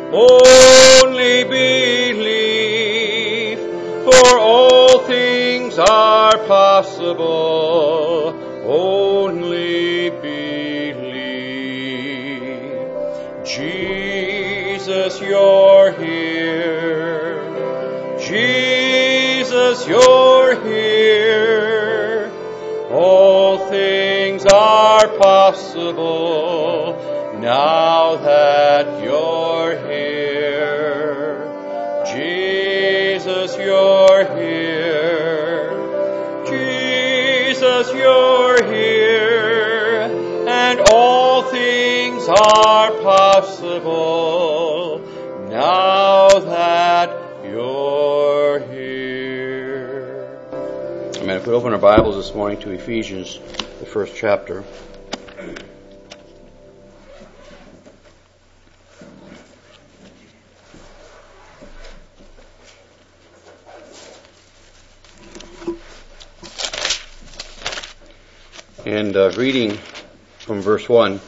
Only believe, for all things are possible. Only believe. Jesus, you're here. Jesus, you're here. All things are possible now that you're here. Jesus, you're here. Jesus, you're here. And all things are possible now that you're here. Amen. If we open our Bibles this morning to Ephesians, the first chapter. And reading from verse 1,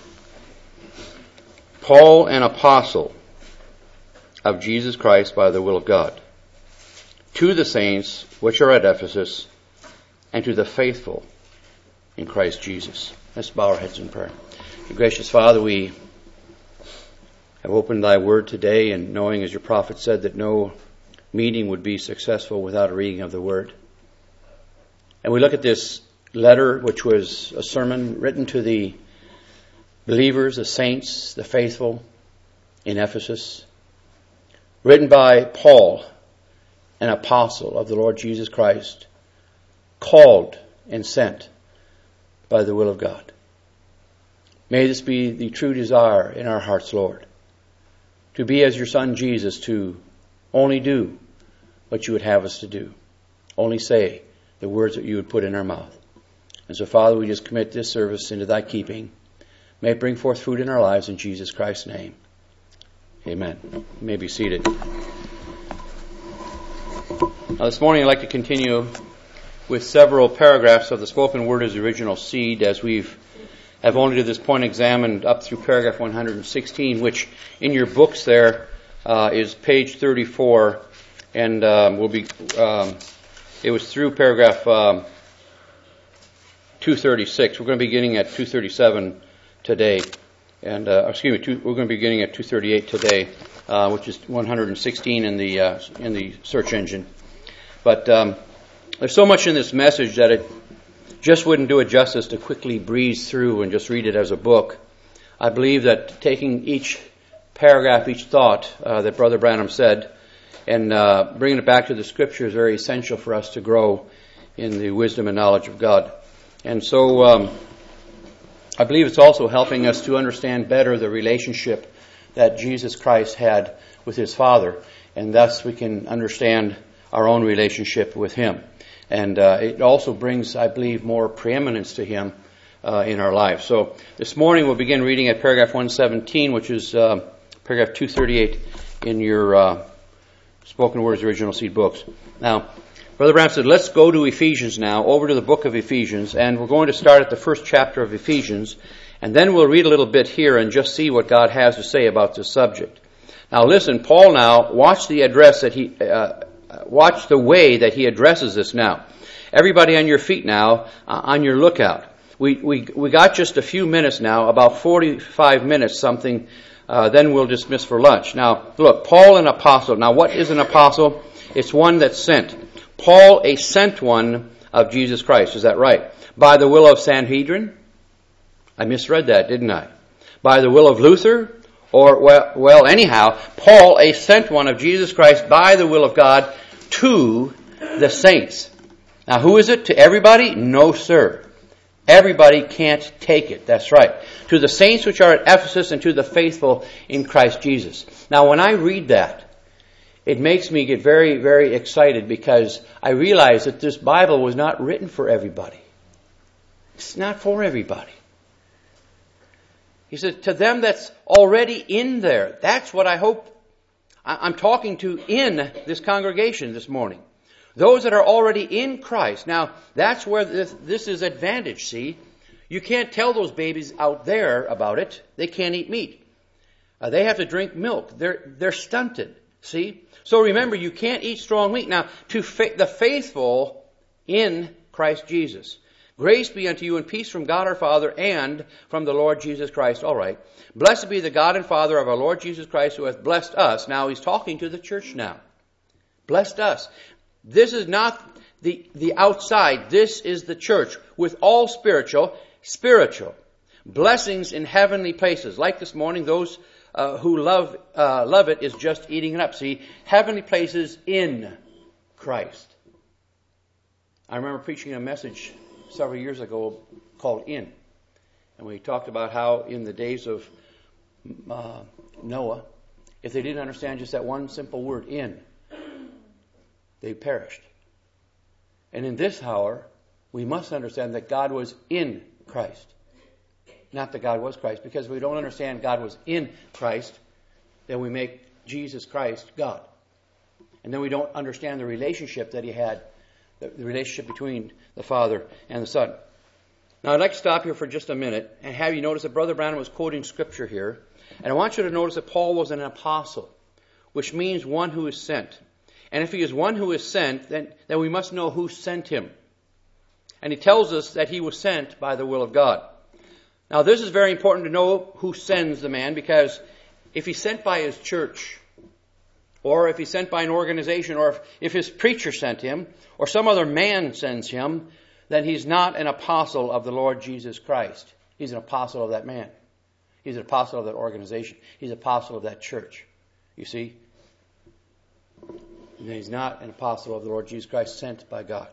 Paul, an apostle of Jesus Christ by the will of God, to the saints which are at Ephesus, and to the faithful in Christ Jesus. Let's bow our heads in prayer. Gracious Father, we have opened thy word today, and knowing, as your prophet said, that no meeting would be successful without a reading of the word. And we look at this letter, which was a sermon written to the believers, the saints, the faithful in Ephesus, written by Paul, an apostle of the Lord Jesus Christ, called and sent by the will of God. May this be the true desire in our hearts, Lord, to be as your Son Jesus, to only do what you would have us to do, only say the words that you would put in our mouth. And so, Father, we just commit this service into thy keeping. May it bring forth fruit in our lives in Jesus Christ's name. Amen. You may be seated. Now, this morning I'd like to continue with several paragraphs of the spoken word as the original seed, as have only to this point examined up through paragraph 116, which in your books there is page 34, and it was through paragraph 236. We're going to be beginning at 237 today, and we're going to be beginning at 238 today, which is 116 in the search engine. But there's so much in this message that it just wouldn't do it justice to quickly breeze through and just read it as a book. I believe that taking each paragraph, each thought that Brother Branham said, and bringing it back to the Scripture is very essential for us to grow in the wisdom and knowledge of God. And so I believe it's also helping us to understand better the relationship that Jesus Christ had with his Father, and thus we can understand our own relationship with him. And it also brings, I believe, more preeminence to him in our lives. So this morning we'll begin reading at paragraph 117, which is paragraph 238 in your Spoken Words Original Seed books. Now, Brother Branham said, let's go to Ephesians now, over to the book of Ephesians, and we're going to start at the first chapter of Ephesians, and then we'll read a little bit here and just see what God has to say about this subject. Now listen, Paul now, watch the way that he addresses this now. Everybody on your feet now, on your lookout. We got just a few minutes now, about 45 minutes something, then we'll dismiss for lunch. Now, look, Paul, an apostle. Now, what is an apostle? It's one that's sent. Paul, a sent one of Jesus Christ. Is that right? By the will of Sanhedrin? I misread that, didn't I? By the will of Luther? Or, well, anyhow, Paul, a sent one of Jesus Christ by the will of God to the saints. Now, who is it? To everybody? No, sir. Everybody can't take it. That's right. To the saints which are at Ephesus and to the faithful in Christ Jesus. Now, when I read that, it makes me get very, very excited because I realize that this Bible was not written for everybody. It's not for everybody. He said, to them that's already in there. That's what I hope I'm talking to in this congregation this morning. Those that are already in Christ. Now, that's where this is advantage, see? You can't tell those babies out there about it. They can't eat meat. They have to drink milk. They're stunted. See? So remember, you can't eat strong meat. Now, to the faithful in Christ Jesus, grace be unto you and peace from God our Father and from the Lord Jesus Christ. All right. Blessed be the God and Father of our Lord Jesus Christ, who hath blessed us. Now he's talking to the church now. Blessed us. This is not the outside. This is the church with all spiritual blessings in heavenly places. Like this morning, those who love it is just eating it up. See, heavenly places in Christ. I remember preaching a message several years ago called In. And we talked about how in the days of Noah, if they didn't understand just that one simple word, in, they perished. And in this hour, we must understand that God was in Christ. Not that God was Christ. Because if we don't understand God was in Christ, then we make Jesus Christ God. And then we don't understand the relationship that he had, the relationship between the Father and the Son. Now I'd like to stop here for just a minute and have you notice that Brother Branham was quoting Scripture here. And I want you to notice that Paul was an apostle, which means one who is sent. And if he is one who is sent, then we must know who sent him. And he tells us that he was sent by the will of God. Now this is very important to know who sends the man, because if he's sent by his church, or if he's sent by an organization, or if his preacher sent him, or some other man sends him, then he's not an apostle of the Lord Jesus Christ. He's an apostle of that man. He's an apostle of that organization. He's an apostle of that church. You see? And he's not an apostle of the Lord Jesus Christ sent by God.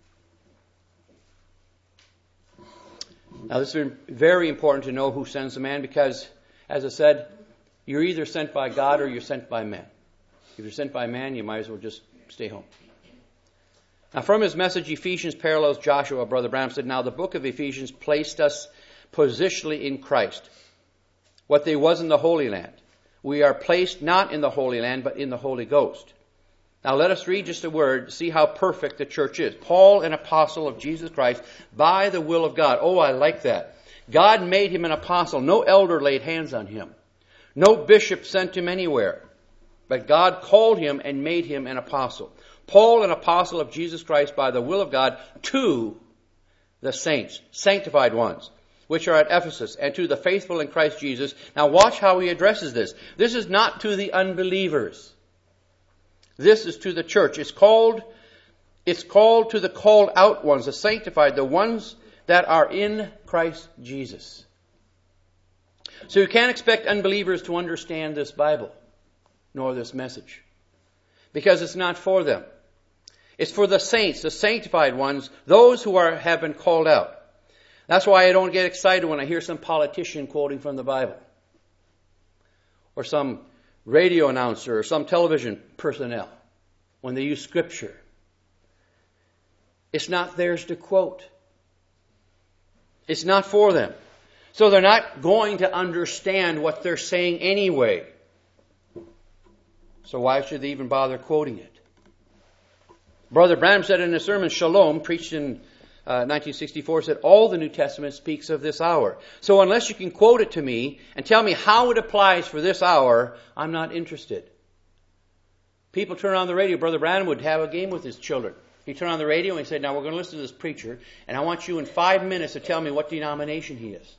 Now this is very important to know who sends the man, because, as I said, you're either sent by God or you're sent by man. If you're sent by man, you might as well just stay home. Now from his message, Ephesians parallels Joshua. Brother Branham said, now the book of Ephesians placed us positionally in Christ. What they was in the Holy Land. We are placed not in the Holy Land, but in the Holy Ghost. Now let us read just a word to see how perfect the church is. Paul, an apostle of Jesus Christ, by the will of God. Oh, I like that. God made him an apostle. No elder laid hands on him. No bishop sent him anywhere. But God called him and made him an apostle. Paul, an apostle of Jesus Christ by the will of God, to the saints, sanctified ones, which are at Ephesus, and to the faithful in Christ Jesus. Now watch how he addresses this. This is not to the unbelievers. This is to the church. It's called to the called out ones, the sanctified, the ones that are in Christ Jesus. So you can't expect unbelievers to understand this Bible, nor this message, because it's not for them. It's for the saints, the sanctified ones, those who have been called out. That's why I don't get excited when I hear some politician quoting from the Bible, or some radio announcer, or some television personnel, when they use Scripture. It's not theirs to quote. It's not for them. So they're not going to understand what they're saying anyway. So why should they even bother quoting it? Brother Branham said in his sermon, Shalom, preached in 1964, said, all the New Testament speaks of this hour. So unless you can quote it to me and tell me how it applies for this hour, I'm not interested. People turn on the radio. Brother Branham would have a game with his children. He'd turn on the radio and he'd say, now we're going to listen to this preacher, and I want you in 5 minutes to tell me what denomination he is.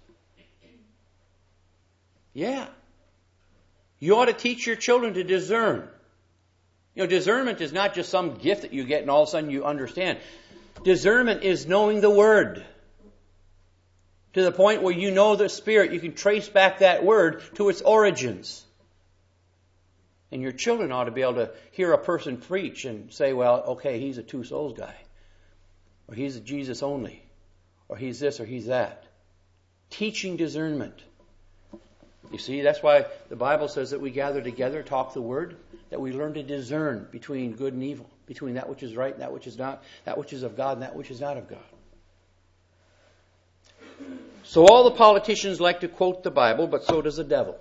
Yeah. You ought to teach your children to discern. You know, discernment is not just some gift that you get and all of a sudden you understand. Discernment is knowing the Word. To the point where you know the Spirit, you can trace back that Word to its origins. And your children ought to be able to hear a person preach and say, well, okay, he's a two souls guy. Or he's a Jesus only. Or he's this or he's that. Teaching discernment. You see, that's why the Bible says that we gather together, talk the Word, that we learn to discern between good and evil, between that which is right and that which is not, that which is of God and that which is not of God. So all the politicians like to quote the Bible, but so does the devil.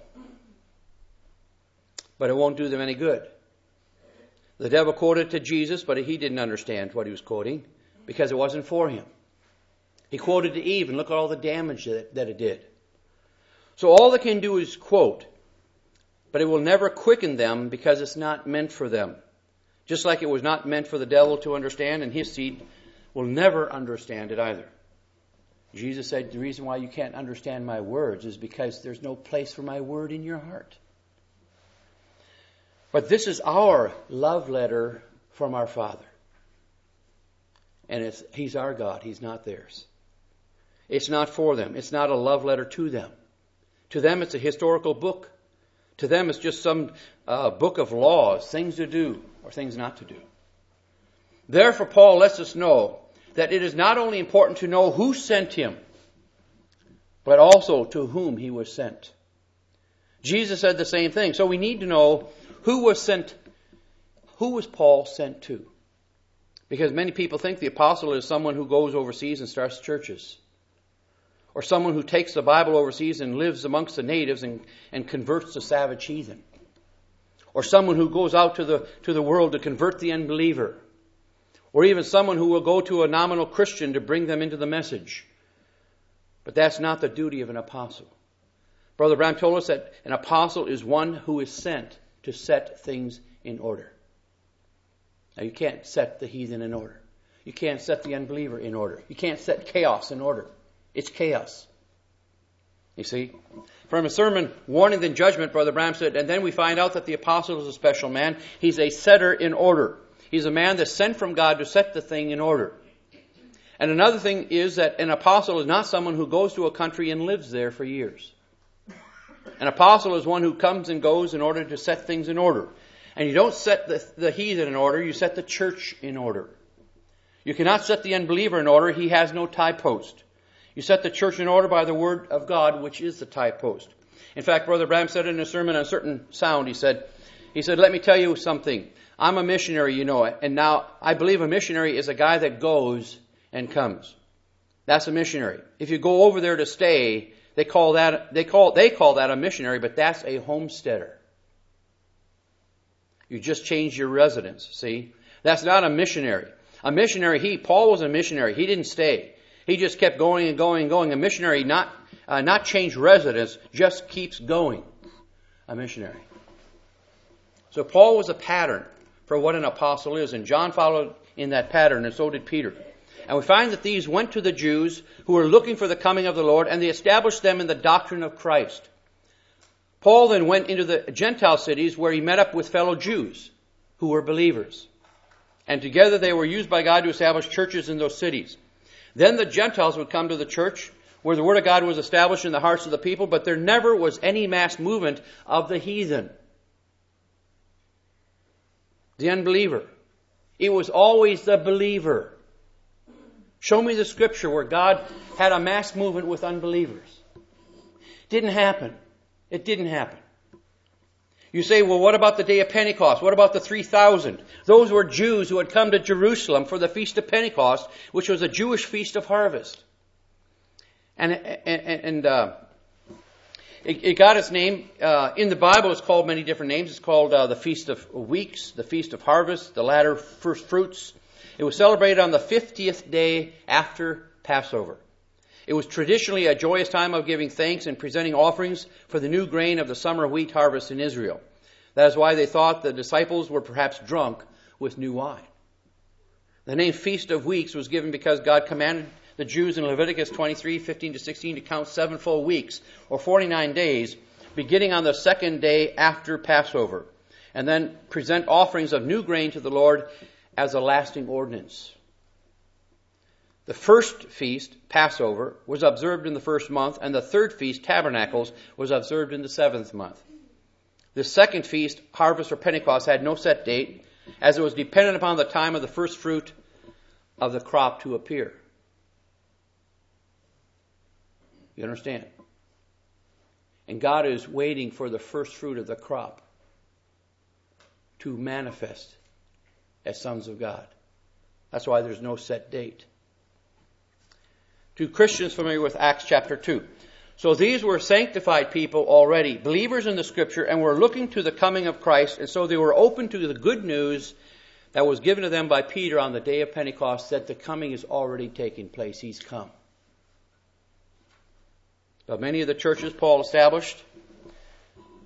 But it won't do them any good. The devil quoted to Jesus, but he didn't understand what he was quoting because it wasn't for him. He quoted to Eve, and look at all the damage that it did. So all they can do is quote. but it will never quicken them because it's not meant for them. Just like it was not meant for the devil to understand, and his seed will never understand it either. Jesus said the reason why you can't understand my words is because there's no place for my word in your heart. But this is our love letter from our Father. And He's our God. He's not theirs. It's not for them. It's not a love letter to them. To them, it's a historical book. To them, it's just some book of laws, things to do or things not to do. Therefore, Paul lets us know that it is not only important to know who sent him, but also to whom he was sent. Jesus said the same thing. So we need to know who was sent. Who was Paul sent to? Because many people think the apostle is someone who goes overseas and starts churches. Or someone who takes the Bible overseas and lives amongst the natives and converts the savage heathen. Or someone who goes out to the world to convert the unbeliever. Or even someone who will go to a nominal Christian to bring them into the message. But that's not the duty of an apostle. Brother Branham told us that an apostle is one who is sent to set things in order. Now you can't set the heathen in order. You can't set the unbeliever in order. You can't set chaos in order. It's chaos. You see? From a sermon, Warning and Judgment, Brother Branham said, and then we find out that the apostle is a special man. He's a setter in order. He's a man that's sent from God to set the thing in order. And another thing is that an apostle is not someone who goes to a country and lives there for years. An apostle is one who comes and goes in order to set things in order. And you don't set the heathen in order, you set the church in order. You cannot set the unbeliever in order, he has no tie post. You set the church in order by the word of God, which is the tie post. In fact, Brother Branham said in a sermon on certain sound, he said, let me tell you something. I'm a missionary, you know it. And now I believe a missionary is a guy that goes and comes. That's a missionary. If you go over there to stay, they call that a missionary, but that's a homesteader. You just changed your residence, see? That's not a missionary. A missionary, Paul was a missionary. He didn't stay. He just kept going and going and going. A missionary, not change residence, just keeps going. A missionary. So Paul was a pattern for what an apostle is. And John followed in that pattern, and so did Peter. And we find that these went to the Jews who were looking for the coming of the Lord, and they established them in the doctrine of Christ. Paul then went into the Gentile cities where he met up with fellow Jews who were believers. And together they were used by God to establish churches in those cities. Then the Gentiles would come to the church where the Word of God was established in the hearts of the people, but there never was any mass movement of the heathen. The unbeliever. It was always the believer. Show me the scripture where God had a mass movement with unbelievers. Didn't happen. It didn't happen. You say, well, what about the day of Pentecost? What about the 3,000? Those were Jews who had come to Jerusalem for the Feast of Pentecost, which was a Jewish feast of harvest. And it got its name. In the Bible, it's called many different names. It's called the Feast of Weeks, the Feast of Harvest, the latter first fruits. It was celebrated on the 50th day after Passover. It was traditionally a joyous time of giving thanks and presenting offerings for the new grain of the summer wheat harvest in Israel. That is why they thought the disciples were perhaps drunk with new wine. The name Feast of Weeks was given because God commanded the Jews in Leviticus 23:15-16 to count 7 full weeks, or 49 days, beginning on the second day after Passover, and then present offerings of new grain to the Lord as a lasting ordinance. The first feast, Passover, was observed in the first month, and the third feast, Tabernacles, was observed in the 7th month. The second feast, Harvest or Pentecost, had no set date, as it was dependent upon the time of the first fruit of the crop to appear. You understand? And God is waiting for the first fruit of the crop to manifest as sons of God. That's why there's no set date. To Christians familiar with Acts chapter 2. So these were sanctified people already, believers in the Scripture, and were looking to the coming of Christ, and so they were open to the good news that was given to them by Peter on the day of Pentecost, that the coming is already taking place. He's come. But many of the churches Paul established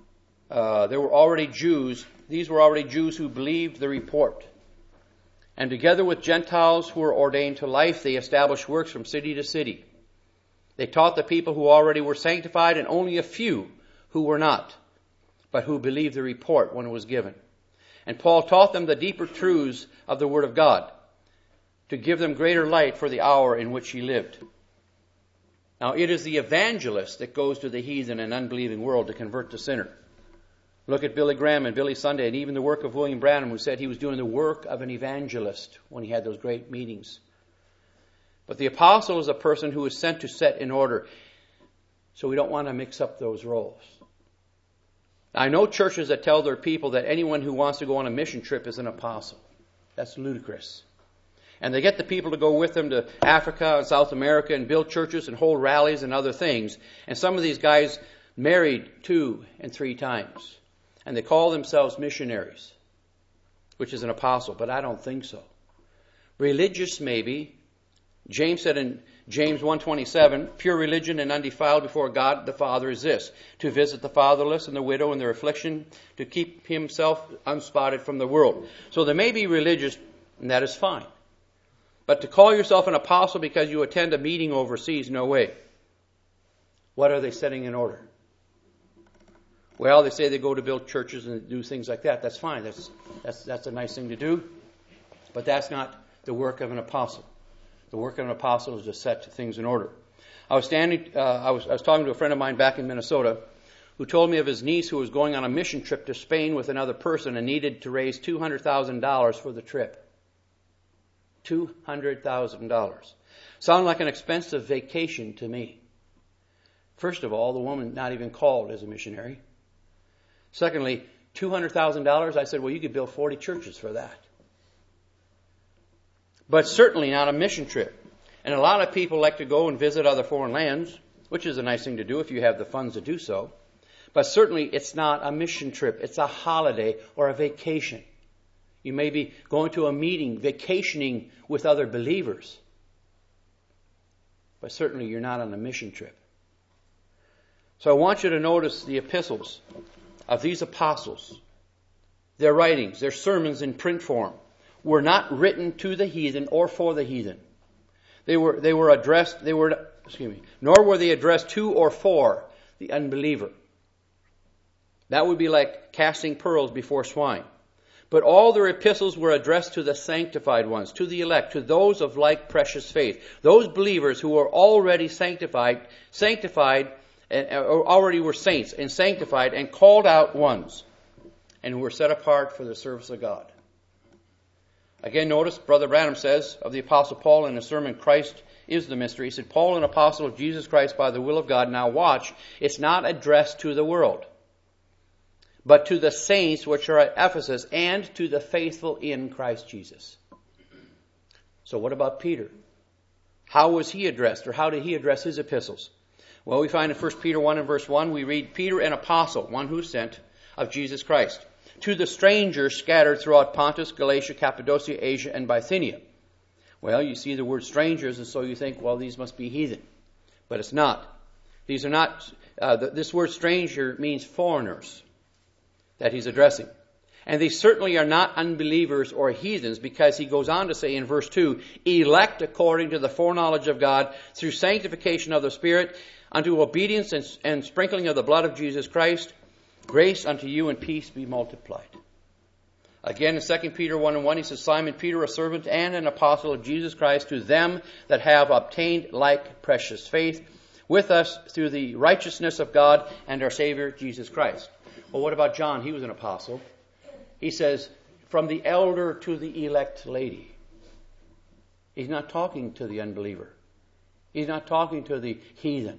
there were already Jews. These were already Jews who believed the report. And together with Gentiles who were ordained to life, they established works from city to city. They taught the people who already were sanctified, and only a few who were not, but who believed the report when it was given. And Paul taught them the deeper truths of the Word of God, to give them greater light for the hour in which he lived. Now, it is the evangelist that goes to the heathen and unbelieving world to convert the sinner. Look at Billy Graham and Billy Sunday, and even the work of William Branham, who said he was doing the work of an evangelist when he had those great meetings. But the apostle is a person who is sent to set in order. So we don't want to mix up those roles. I know churches that tell their people that anyone who wants to go on a mission trip is an apostle. That's ludicrous. And they get the people to go with them to Africa and South America and build churches and hold rallies and other things. And some of these guys married 2 and 3 times. And they call themselves missionaries, which is an apostle, but I don't think so. Religious, maybe. James said in James 1:27, pure religion and undefiled before God the Father is this, to visit the fatherless and the widow in their affliction, to keep himself unspotted from the world. So they may be religious, and that is fine. But to call yourself an apostle because you attend a meeting overseas, no way. What are they setting in order? Well, they say they go to build churches and do things like that. That's fine. That's a nice thing to do. But that's not the work of an apostle. The work of an apostle is to set things in order. I was talking to a friend of mine back in Minnesota who told me of his niece who was going on a mission trip to Spain with another person and needed to raise $200,000 for the trip. $200,000. Sounded like an expensive vacation to me. First of all, the woman not even called as a missionary. Secondly, $200,000, I said, well, you could build 40 churches for that. But certainly not a mission trip. And a lot of people like to go and visit other foreign lands, which is a nice thing to do if you have the funds to do so. But certainly it's not a mission trip. It's a holiday or a vacation. You may be going to a meeting, vacationing with other believers. But certainly you're not on a mission trip. So I want you to notice the epistles of these apostles. Their writings, their sermons in print form, were not written to the heathen or for the heathen. Nor were they addressed to or for the unbeliever. That would be like casting pearls before swine. But all their epistles were addressed to the sanctified ones, to the elect, to those of like precious faith. Those believers who were already sanctified, or already were saints and sanctified and called out ones, and who were set apart for the service of God. Again, notice Brother Branham says of the Apostle Paul in his sermon, Christ is the mystery. He said, Paul, an apostle of Jesus Christ by the will of God. Now watch, it's not addressed to the world, but to the saints which are at Ephesus and to the faithful in Christ Jesus. So what about Peter? How was he addressed, or how did he address his epistles? Well, we find in 1 Peter 1 and verse 1, we read, Peter, an apostle, one who is sent of Jesus Christ, to the strangers scattered throughout Pontus, Galatia, Cappadocia, Asia, and Bithynia. Well, you see the word strangers, and so you think, well, these must be heathen. But it's not. These are not. This word stranger means foreigners that he's addressing. And they certainly are not unbelievers or heathens, because he goes on to say in verse 2, elect according to the foreknowledge of God through sanctification of the Spirit unto obedience and sprinkling of the blood of Jesus Christ, grace unto you and peace be multiplied. Again, in 2 Peter 1 and 1, he says, Simon Peter, a servant and an apostle of Jesus Christ, to them that have obtained like precious faith with us through the righteousness of God and our Savior Jesus Christ. Well, what about John? He was an apostle. He says, from the elder to the elect lady. He's not talking to the unbeliever. He's not talking to the heathen.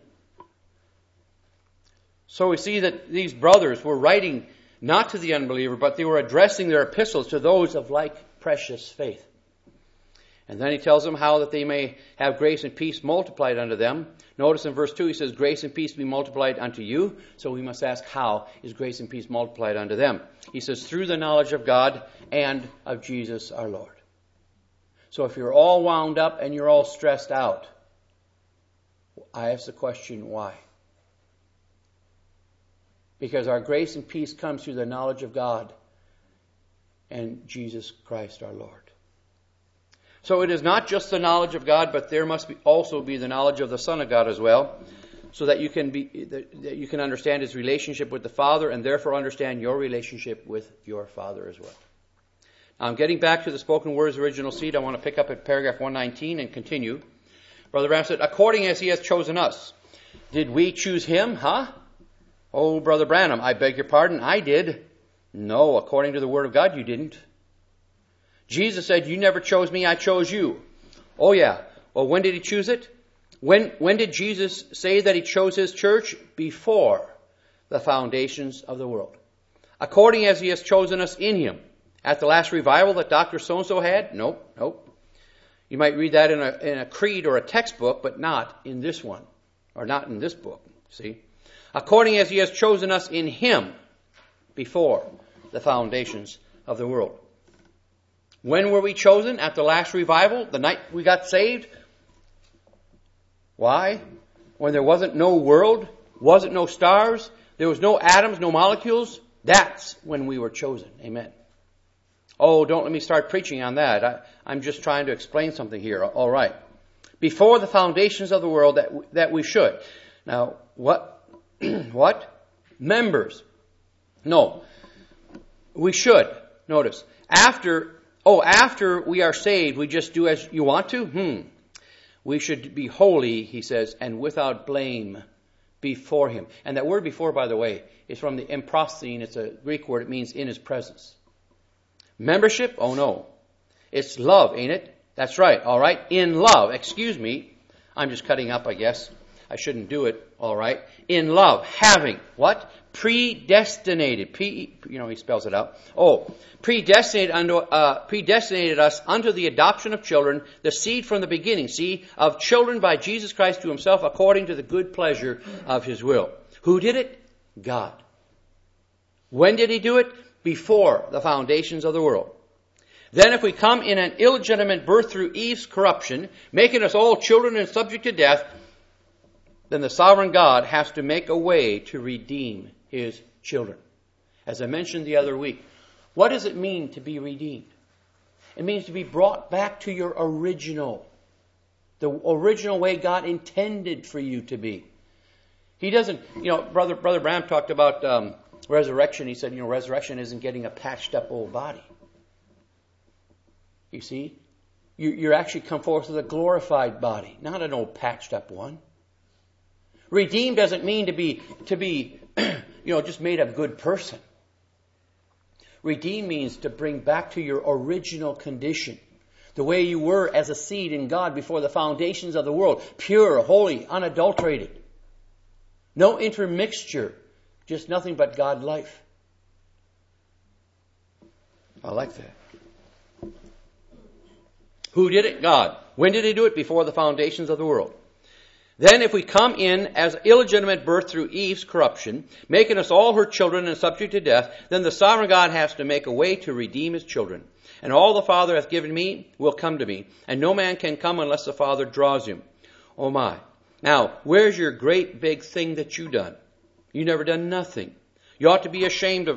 So we see that these brothers were writing not to the unbeliever, but they were addressing their epistles to those of like precious faith. And then he tells them how that they may have grace and peace multiplied unto them. Notice in verse 2 he says, grace and peace be multiplied unto you. So we must ask, how is grace and peace multiplied unto them? He says, through the knowledge of God and of Jesus our Lord. So if you're all wound up and you're all stressed out, I ask the question, why? Because our grace and peace comes through the knowledge of God and Jesus Christ our Lord. So it is not just the knowledge of God, but there must also be the knowledge of the Son of God as well, so that you can understand His relationship with the Father and therefore understand your relationship with your Father as well. Now, getting back to the spoken words original seed, I want to pick up at paragraph 119 and continue. Brother Branham said, according as He has chosen us. Did we choose Him? Huh? Oh, Brother Branham, I beg your pardon, I did. No, according to the Word of God, you didn't. Jesus said, you never chose me, I chose you. Oh yeah. Well, when did He choose it? When did Jesus say that He chose His church? Before the foundations of the world. According as He has chosen us in Him. At the last revival that Dr. So-and-so had? Nope. You might read that in a creed or a textbook, but not in this one. Or not in this book, see? According as He has chosen us in Him before the foundations of the world. When were we chosen? At the last revival? The night we got saved? Why? When there wasn't no world, wasn't no stars, there was no atoms, no molecules. That's when we were chosen. Amen. Oh, don't let me start preaching on that. I'm just trying to explain something here. All right. Before the foundations of the world that we should. Now, what? What? Members. No. We should. Notice. After we are saved, we just do as you want to? We should be holy, he says, and without blame before Him. And that word before, by the way, is from the emprosthene. It's a Greek word. It means in His presence. Membership? Oh no. It's love, ain't it? That's right. All right. In love. Excuse me. I'm just cutting up, I guess. I shouldn't do it. All right. In love. Having. What? Predestinated. He spells it out. Oh. Predestinated us unto the adoption of children, the seed from the beginning. See? Of children by Jesus Christ to Himself according to the good pleasure of His will. Who did it? God. When did He do it? Before the foundations of the world. Then if we come in an illegitimate birth through Eve's corruption, making us all children and subject to death, then the sovereign God has to make a way to redeem His children. As I mentioned the other week, what does it mean to be redeemed? It means to be brought back to your original, the original way God intended for you to be. He doesn't, Brother Branham talked about resurrection. He said, resurrection isn't getting a patched up old body. You see? You're actually come forth with a glorified body, not an old patched up one. Redeemed doesn't mean to be just made a good person. Redeemed means to bring back to your original condition, the way you were as a seed in God before the foundations of the world, pure, holy, unadulterated. No intermixture, just nothing but God life. I like that. Who did it? God. When did He do it? Before the foundations of the world. Then if we come in as illegitimate birth through Eve's corruption, making us all her children and subject to death, then the sovereign God has to make a way to redeem His children. And all the Father hath given me will come to me, and no man can come unless the Father draws him. Oh my. Now, where's your great big thing that you done? You never done nothing. You ought to be ashamed.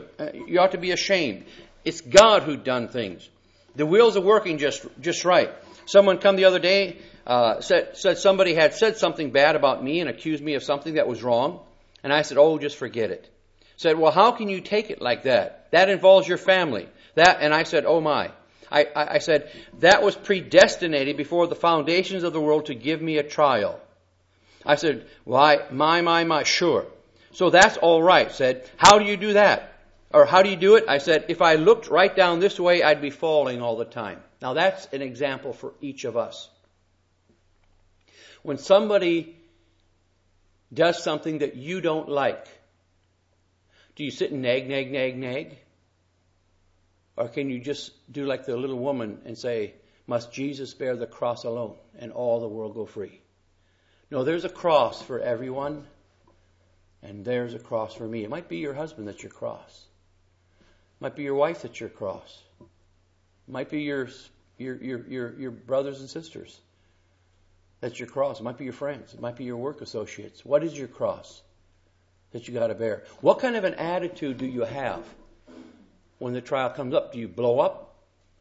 It's God who done things. The wheels are working just right. Someone come the other day, said somebody had said something bad about me and accused me of something that was wrong. And I said, oh, just forget it. Said, well, how can you take it like that? That involves your family. And I said, oh my. I said, that was predestinated before the foundations of the world to give me a trial. I said, why, my, sure. So that's all right. Said, how do you do that? Or how do you do it? I said, if I looked right down this way, I'd be falling all the time. Now that's an example for each of us. When somebody does something that you don't like, do you sit and nag? Or can you just do like the little woman and say, must Jesus bear the cross alone and all the world go free? No, there's a cross for everyone, and there's a cross for me. It might be your husband that's your cross. It might be your wife that's your cross. It might be your brothers and sisters that's your cross. It might be your friends. It might be your work associates. What is your cross? that you got to bear. What kind of an attitude do you have when the trial comes up? Do you blow up?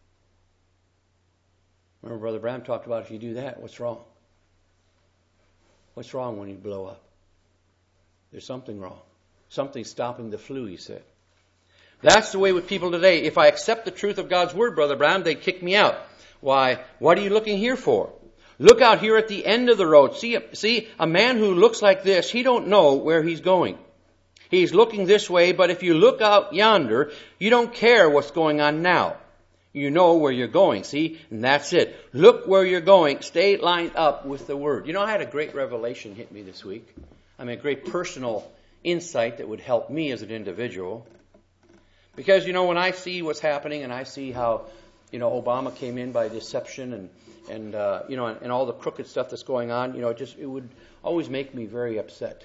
Remember Brother Branham talked about if you do that, what's wrong? What's wrong when you blow up? There's something wrong. Something's stopping the flu, he said. That's the way with people today. If I accept the truth of God's Word, Brother Branham, they kick me out. Why? What are you looking here for? Look out here at the end of the road. See, a man who looks like this, he don't know where he's going. He's looking this way, but if you look out yonder, you don't care what's going on now. You know where you're going, see? And that's it. Look where you're going. Stay lined up with the Word. You know, I had a great revelation hit me this week. I mean, a great personal insight that would help me as an individual. Because, you know, when I see what's happening and I see how, you know, Obama came in by deception and you know, and all the crooked stuff that's going on, you know, it would always make me very upset.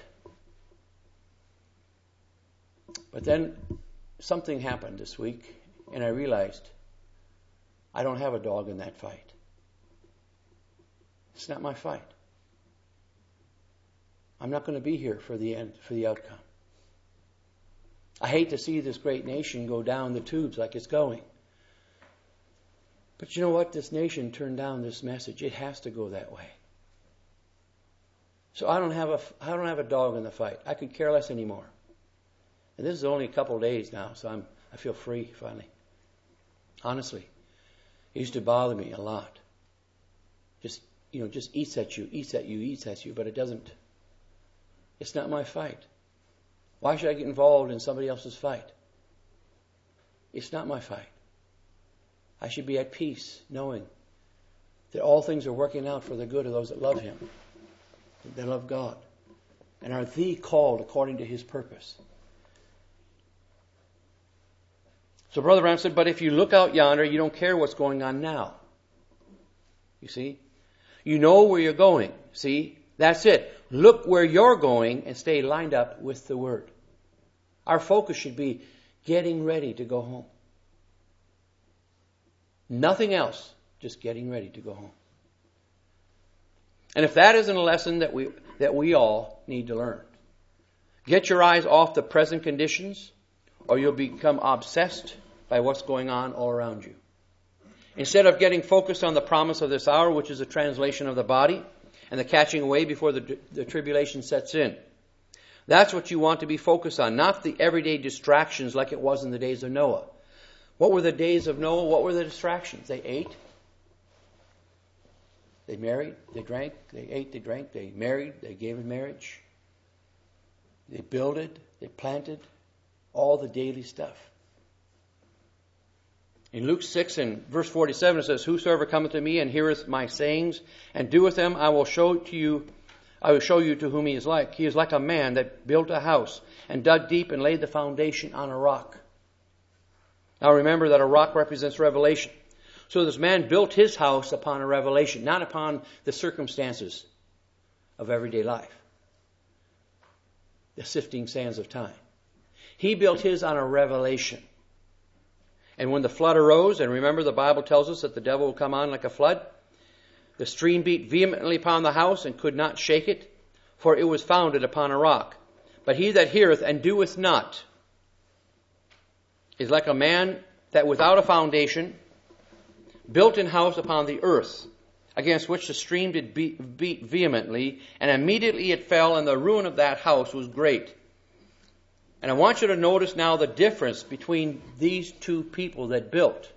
But then something happened this week, and I realized I don't have a dog in that fight. It's not my fight. I'm not going to be here for the end, for the outcome. I hate to see this great nation go down the tubes like it's going. But you know what? This nation turned down this message. It has to go that way. So I don't have a dog in the fight. I could care less anymore. And this is only a couple of days now, so I feel free finally. Honestly, it used to bother me a lot. Just eats at you, but it doesn't. It's not my fight. Why should I get involved in somebody else's fight? It's not my fight. I should be at peace knowing that all things are working out for the good of those that love Him, that love God, and are called according to His purpose. So Brother Branham said, but if you look out yonder, you don't care what's going on now. You see? You know where you're going. See? That's it. Look where you're going and stay lined up with the Word. Our focus should be getting ready to go home. Nothing else, just getting ready to go home. And if that isn't a lesson that we all need to learn, get your eyes off the present conditions, or you'll become obsessed by what's going on all around you. Instead of getting focused on the promise of this hour, which is a translation of the body, and the catching away before the tribulation sets in. That's what you want to be focused on, not the everyday distractions like it was in the days of Noah. What were the days of Noah? What were the distractions? They ate, they married, they drank, they ate, they drank, they married, they gave in marriage. They builded, they planted, all the daily stuff. In Luke 6 and verse 47 it says, whosoever cometh to me and heareth my sayings and doeth them, I will show you to whom he is like. He is like a man that built a house and dug deep and laid the foundation on a rock. Now remember that a rock represents revelation. So this man built his house upon a revelation, not upon the circumstances of everyday life, the sifting sands of time. He built his on a revelation. And when the flood arose, and remember the Bible tells us that the devil will come on like a flood, the stream beat vehemently upon the house and could not shake it, for it was founded upon a rock. But he that heareth and doeth not is like a man that without a foundation built an house upon the earth, against which the stream did beat vehemently, and immediately it fell, and the ruin of that house was great. And I want you to notice now the difference between these two people that built.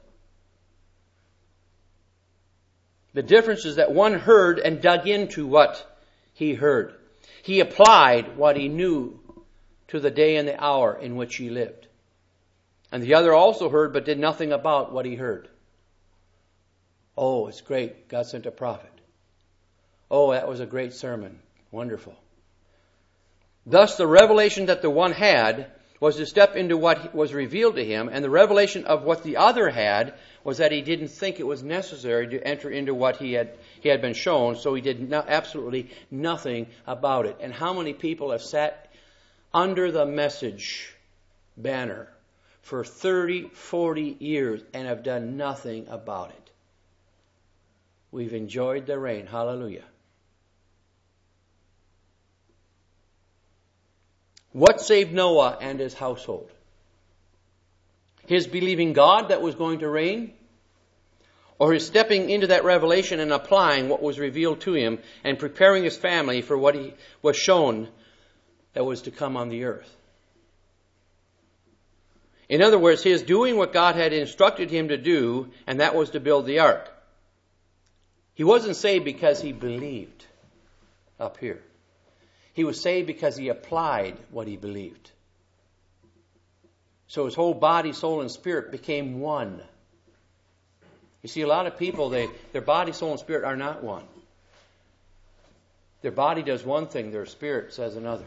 The difference is that one heard and dug into what he heard. He applied what he knew to the day and the hour in which he lived. And the other also heard but did nothing about what he heard. Oh, it's great. God sent a prophet. Oh, that was a great sermon. Wonderful. Thus, the revelation that the one had was to step into what was revealed to him, and the revelation of what the other had was that he didn't think it was necessary to enter into what he had been shown, so he did absolutely nothing about it. And how many people have sat under the message banner for 30, 40 years and have done nothing about it? We've enjoyed the rain. Hallelujah. What saved Noah and his household? His believing God that was going to reign? Or his stepping into that revelation and applying what was revealed to him and preparing his family for what he was shown that was to come on the earth? In other words, his doing what God had instructed him to do, and that was to build the ark. He wasn't saved because he believed up here. He was saved because he applied what he believed. So his whole body, soul, and spirit became one. You see, a lot of people, their body, soul, and spirit are not one. Their body does one thing, their spirit says another.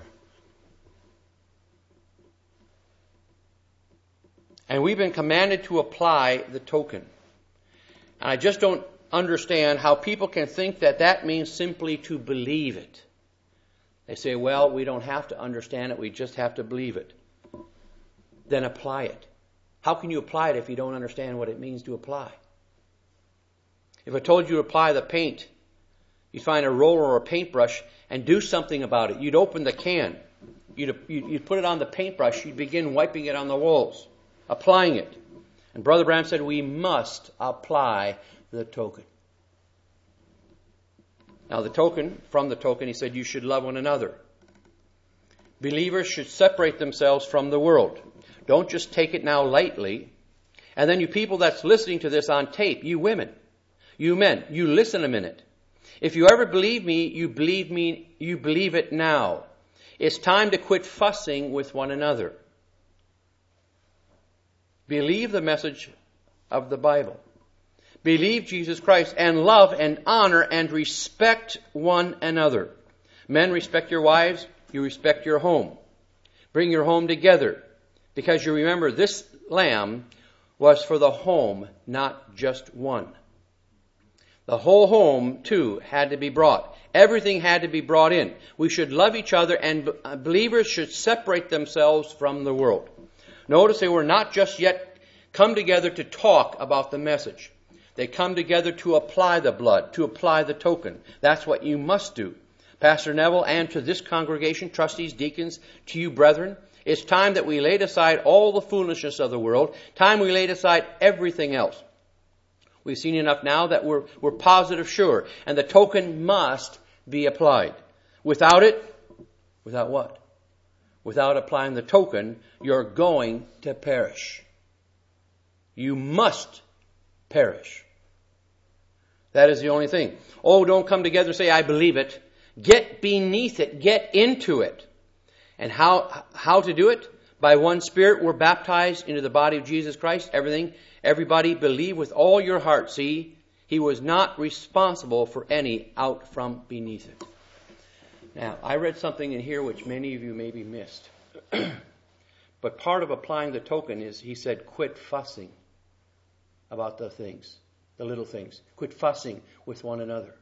And we've been commanded to apply the token. And I just don't understand how people can think that that means simply to believe it. They say, well, we don't have to understand it, we just have to believe it. Then apply it. How can you apply it if you don't understand what it means to apply? If I told you to apply the paint, you'd find a roller or a paintbrush and do something about it. You'd open the can. You'd put it on the paintbrush. You'd begin wiping it on the walls, applying it. And Brother Branham said we must apply the token. Now from the token, he said you should love one another. Believers should separate themselves from the world. Don't just take it now lightly. And then you people that's listening to this on tape, you women, you men, you listen a minute. If you ever believe me, you believe it now. It's time to quit fussing with one another. Believe the message of the Bible. Believe Jesus Christ and love and honor and respect one another. Men, respect your wives. You respect your home. Bring your home together. Because you remember this lamb was for the home, not just one. The whole home, too, had to be brought. Everything had to be brought in. We should love each other, and believers should separate themselves from the world. Notice they were not just yet come together to talk about the message. They come together to apply the blood, to apply the token. That's what you must do. Pastor Neville, and to this congregation, trustees, deacons, to you brethren, it's time that we laid aside all the foolishness of the world. Time we laid aside everything else. We've seen enough now that we're positive sure. And the token must be applied. Without it, without what? Without applying the token, you're going to perish. You must perish. That is the only thing. Oh, don't come together and say, I believe it. Get beneath it. Get into it. And how to do it? By one Spirit, we're baptized into the body of Jesus Christ. Everybody believe with all your heart. See, he was not responsible for any out from beneath it. Now, I read something in here which many of you maybe missed. But part of applying the token is, he said, quit fussing about the things, the little things. Quit fussing with one another.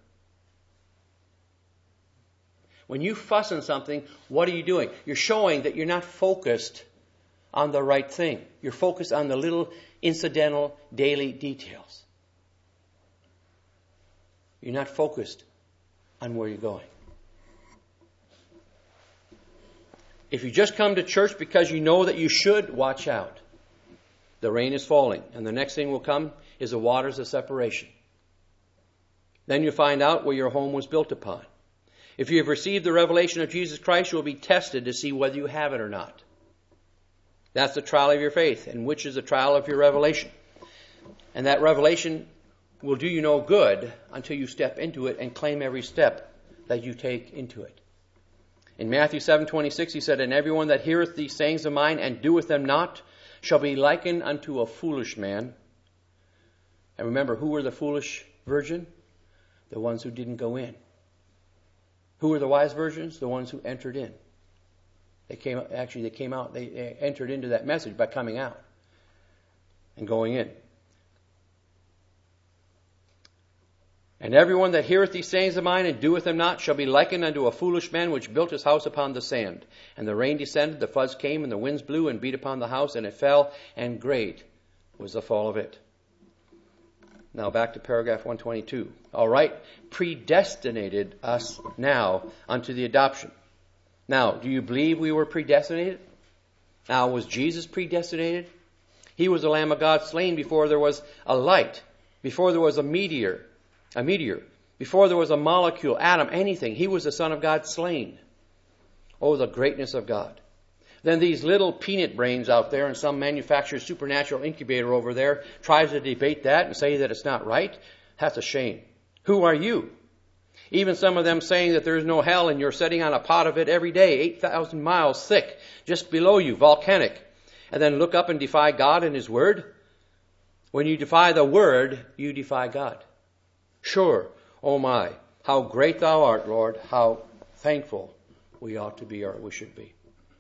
When you fuss on something, what are you doing? You're showing that you're not focused on the right thing. You're focused on the little incidental daily details. You're not focused on where you're going. If you just come to church because you know that you should, watch out. The rain is falling, and the next thing will come is the waters of separation. Then you find out where your home was built upon. If you have received the revelation of Jesus Christ, you will be tested to see whether you have it or not. That's the trial of your faith, and which is the trial of your revelation. And that revelation will do you no good until you step into it and claim every step that you take into it. In Matthew 7:26, he said, And everyone that heareth these sayings of mine and doeth them not shall be likened unto a foolish man. And remember, who were the foolish virgin? The ones who didn't go in. Who were the wise virgins? The ones who entered in. They came out. They entered into that message by coming out and going in. And everyone that heareth these sayings of mine and doeth them not shall be likened unto a foolish man which built his house upon the sand. And the rain descended, the floods came, and the winds blew and beat upon the house, and it fell, and great was the fall of it. Now back to paragraph 122. All right, predestinated us now unto the adoption. Now, do you believe we were predestinated? Now, was Jesus predestinated? He was the Lamb of God slain before there was a light, before there was a meteor, before there was a molecule, atom, anything. He was the Son of God slain. Oh, the greatness of God. Then these little peanut brains out there and some manufacturer's supernatural incubator over there tries to debate that and say that it's not right. That's a shame. Who are you? Even some of them saying that there is no hell and you're sitting on a pot of it every day, 8,000 miles thick, just below you, volcanic. And then look up and defy God and His Word. When you defy the Word, you defy God. Sure, oh my, how great Thou art, Lord, how thankful we ought to be or we should be.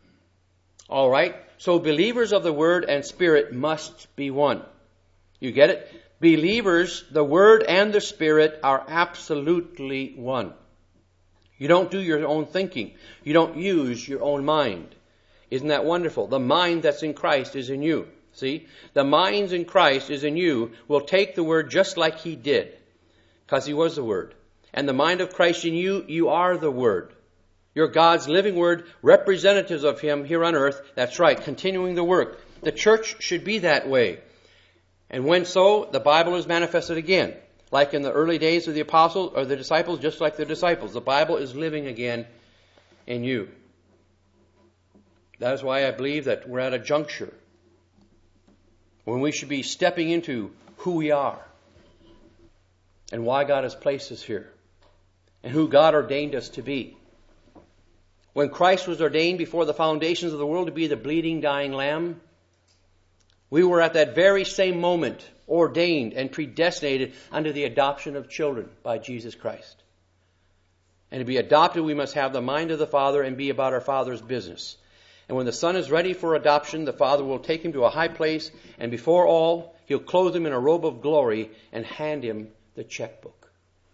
All right, so believers of the Word and Spirit must be one. You get it? Believers, the Word and the Spirit are absolutely one. You don't do your own thinking. You don't use your own mind. Isn't that wonderful? The mind that's in Christ is in you. See? The mind in Christ is in you will take the Word just like He did, because He was the Word. And the mind of Christ in you, you are the Word. You're God's living Word, representatives of Him here on earth. That's right, continuing the work. The church should be that way. And when so, the Bible is manifested again. Like in the early days of the apostles or the disciples, just like the disciples. The Bible is living again in you. That is why I believe that we're at a juncture when we should be stepping into who we are and why God has placed us here and who God ordained us to be. When Christ was ordained before the foundations of the world to be the bleeding, dying Lamb, we were at that very same moment ordained and predestinated unto the adoption of children by Jesus Christ. And to be adopted, we must have the mind of the Father and be about our Father's business. And when the Son is ready for adoption, the Father will take him to a high place, and before all, He'll clothe him in a robe of glory and hand him the checkbook.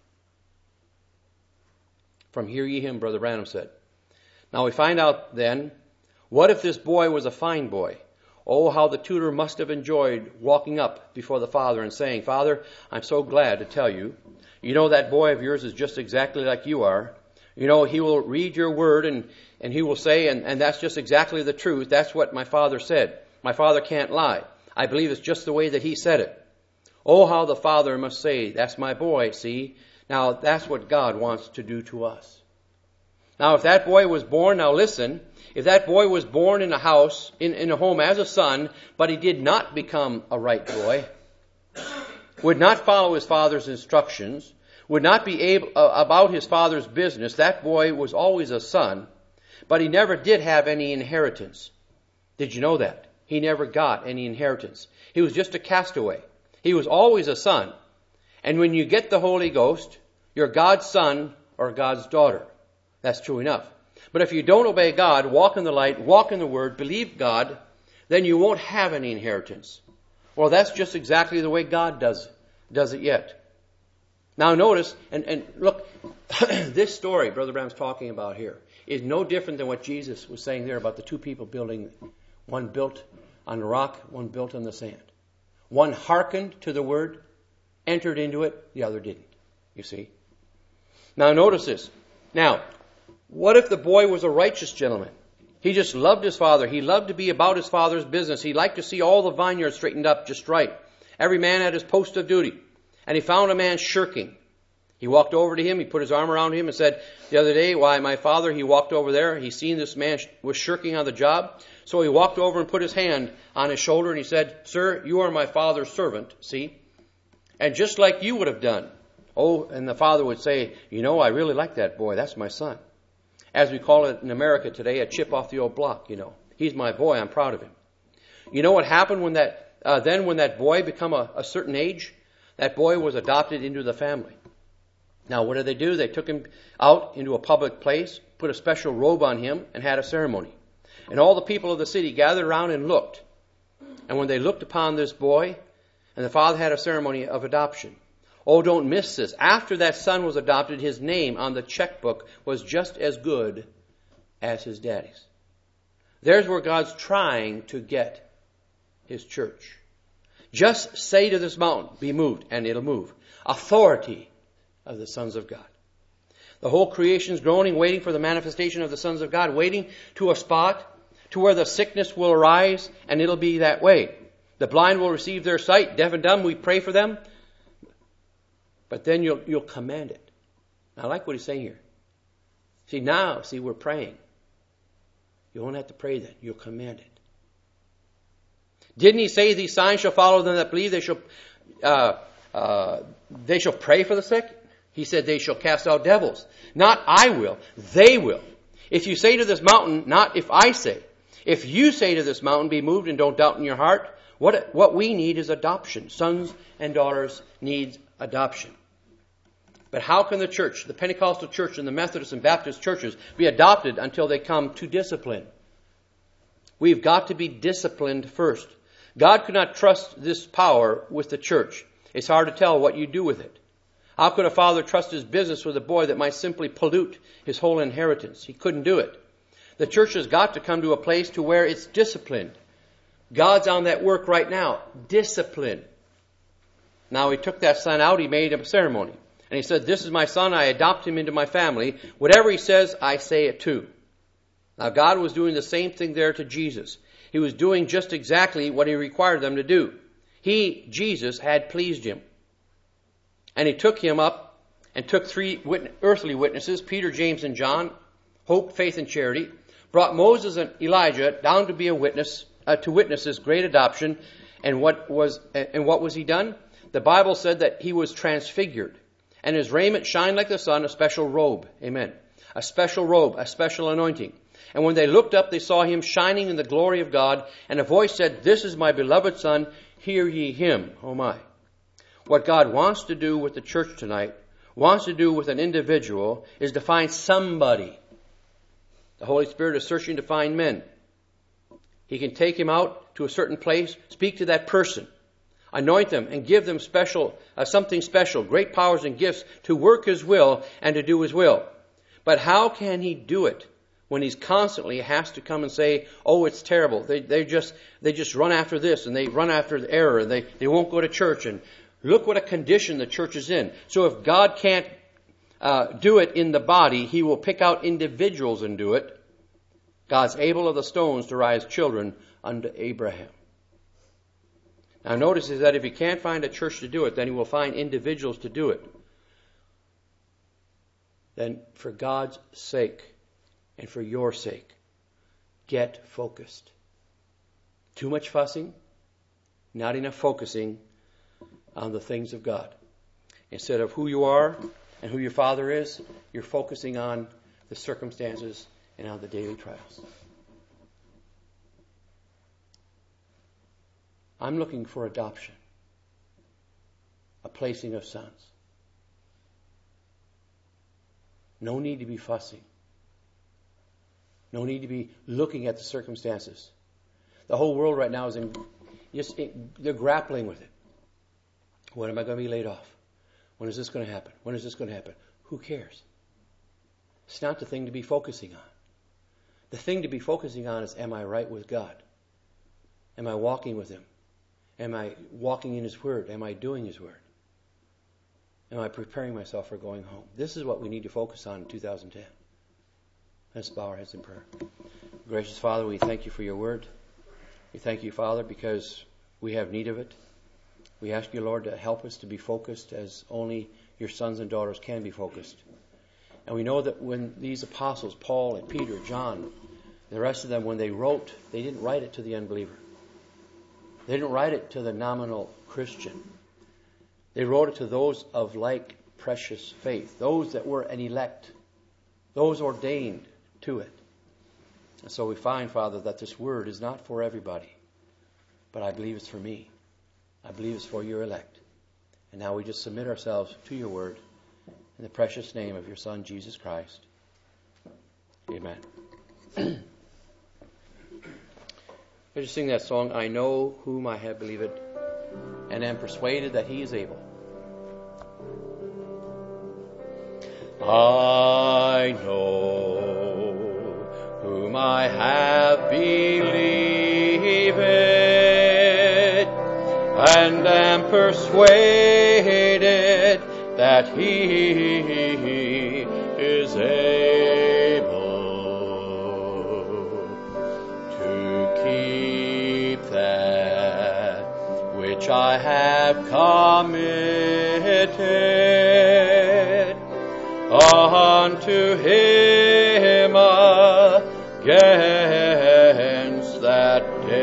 From hear ye him, Brother Branham said. Now we find out then, what if this boy was a fine boy? Oh, how the tutor must have enjoyed walking up before the father and saying, Father, I'm so glad to tell you. You know that boy of yours is just exactly like you are. You know, he will read your word and he will say, and that's just exactly the truth. That's what my father said. My father can't lie. I believe it's just the way that he said it. Oh, how the father must say, that's my boy, see? Now, that's what God wants to do to us. Now, if that boy was born, now listen, if that boy was born in a house, in a home as a son, but he did not become a right boy, would not follow his father's instructions, would not be able about his father's business, that boy was always a son, but he never did have any inheritance. Did you know that? He never got any inheritance. He was just a castaway. He was always a son. And when you get the Holy Ghost, you're God's son or God's daughter. That's true enough. But if you don't obey God, walk in the light, walk in the Word, believe God, then you won't have any inheritance. Well, that's just exactly the way God does it yet. Now notice, and look, this story Brother Branham's talking about here is no different than what Jesus was saying there about the two people building, one built on the rock, one built on the sand. One hearkened to the Word, entered into it, the other didn't. You see? Now notice this. Now, what if the boy was a righteous gentleman? He just loved his father. He loved to be about his father's business. He liked to see all the vineyards straightened up just right. Every man at his post of duty. And he found a man shirking. He walked over to him. He put his arm around him and said, the other day, why, my father, he walked over there. He seen this man was shirking on the job. So he walked over and put his hand on his shoulder and he said, Sir, you are my father's servant, see? And just like you would have done. Oh, and the father would say, you know, I really like that boy. That's my son. As we call it in America today, a chip off the old block, you know. He's my boy. I'm proud of him. You know what happened when that boy became a certain age? That boy was adopted into the family. Now, what did they do? They took him out into a public place, put a special robe on him, and had a ceremony. And all the people of the city gathered around and looked. And when they looked upon this boy, and the father had a ceremony of adoption. Oh, don't miss this. After that son was adopted, his name on the checkbook was just as good as his daddy's. There's where God's trying to get His church. Just say to this mountain, be moved, and it'll move. Authority of the sons of God. The whole creation is groaning, waiting for the manifestation of the sons of God, waiting to a spot to where the sickness will arise, and it'll be that way. The blind will receive their sight, deaf and dumb, we pray for them. But then you'll command it. I like what he's saying here. See, we're praying. You won't have to pray then. You'll command it. Didn't he say these signs shall follow them that believe? They shall pray for the sick. He said they shall cast out devils. Not I will, they will. If you say to this mountain, not if I say. If you say to this mountain, be moved and don't doubt in your heart, what we need is adoption. Sons and daughters need adoption. But how can the church, the Pentecostal church and the Methodist and Baptist churches, be adopted until they come to discipline? We've got to be disciplined first. God could not trust this power with the church. It's hard to tell what you do with it. How could a father trust his business with a boy that might simply pollute his whole inheritance? He couldn't do it. The church has got to come to a place to where it's disciplined. God's on that work right now. Discipline. Now he took that son out, he made a ceremony. And he said, this is my son, I adopt him into my family. Whatever he says, I say it too. Now God was doing the same thing there to Jesus. He was doing just exactly what he required them to do. He, Jesus, had pleased him. And he took him up and took 3 earthly witnesses, Peter, James, and John, hope, faith, and charity, brought Moses and Elijah down to be a witness, to witness his great adoption. And what was he done? The Bible said that he was transfigured, and his raiment shined like the sun, a special robe. Amen. A special robe, a special anointing. And when they looked up, they saw him shining in the glory of God, and a voice said, this is my beloved Son, hear ye him. Oh my. What God wants to do with the church tonight, wants to do with an individual, is to find somebody. The Holy Spirit is searching to find men. He can take him out to a certain place, speak to that person, anoint them, and give them something special, great powers and gifts to work his will and to do his will. But how can he do it when he's constantly has to come and say, oh, it's terrible. They just run after this, and they run after the error, and they won't go to church, and look what a condition the church is in. So if God can't do it in the body, he will pick out individuals and do it. God's able of the stones to rise children unto Abraham. Now notice is that if he can't find a church to do it, then he will find individuals to do it. Then for God's sake and for your sake, get focused. Too much fussing, not enough focusing on the things of God. Instead of who you are and who your Father is, you're focusing on the circumstances and on the daily trials. I'm looking for adoption, a placing of sons. No need to be fussing. No need to be looking at the circumstances. The whole world right now is they're grappling with it. When am I going to be laid off? When is this going to happen? When is this going to happen? Who cares? It's not the thing to be focusing on. The thing to be focusing on is, am I right with God? Am I walking with Him? Am I walking in His Word? Am I doing His Word? Am I preparing myself for going home? This is what we need to focus on in 2010. Let's bow our heads in prayer. Gracious Father, we thank you for your Word. We thank you, Father, because we have need of it. We ask you, Lord, to help us to be focused as only your sons and daughters can be focused. And we know that when these apostles, Paul and Peter, John, the rest of them, when they wrote, they didn't write it to the unbeliever. They didn't write it to the nominal Christian. They wrote it to those of like precious faith, those that were an elect, those ordained to it. And so we find, Father, that this word is not for everybody, but I believe it's for me. I believe it's for your elect. And now we just submit ourselves to your word in the precious name of your Son, Jesus Christ. Amen. I just sing that song, I know whom I have believed, and am persuaded that he is able. I know whom I have believed, and am persuaded that he is able to keep that which I have committed unto him